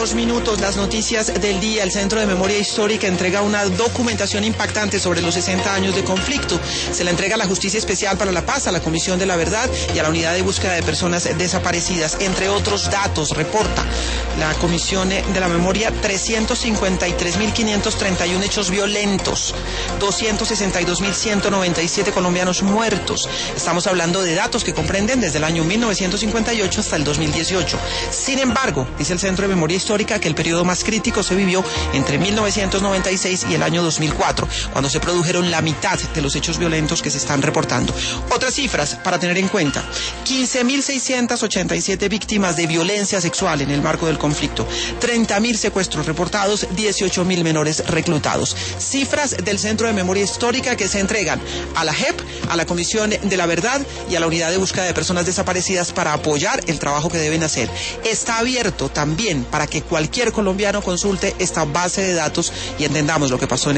2 minutos, las noticias del día. El Centro de Memoria Histórica entrega una documentación impactante sobre los 60 años de conflicto. Se la entrega a la Justicia Especial para la Paz, a la Comisión de la Verdad y a la Unidad de Búsqueda de Personas Desaparecidas. Entre otros datos, reporta la Comisión de la Memoria 353.531 hechos violentos, 262.197 colombianos muertos. Estamos hablando de datos que comprenden desde el año 1958 hasta el 2018. Sin embargo, dice el Centro de Memoria Histórica que el periodo más crítico se vivió entre 1996 y el año 2004, cuando se produjeron la mitad de los hechos violentos que se están reportando. Otras cifras para tener en cuenta: 15.687 víctimas de violencia sexual en el marco del conflicto, 30.000 secuestros reportados, 18.000 menores reclutados. Cifras del Centro de Memoria Histórica que se entregan a la JEP, a la Comisión de la Verdad y a la Unidad de Búsqueda de Personas Desaparecidas para apoyar el trabajo que deben hacer. Está abierto también para que cualquier colombiano consulte esta base de datos y entendamos lo que pasó en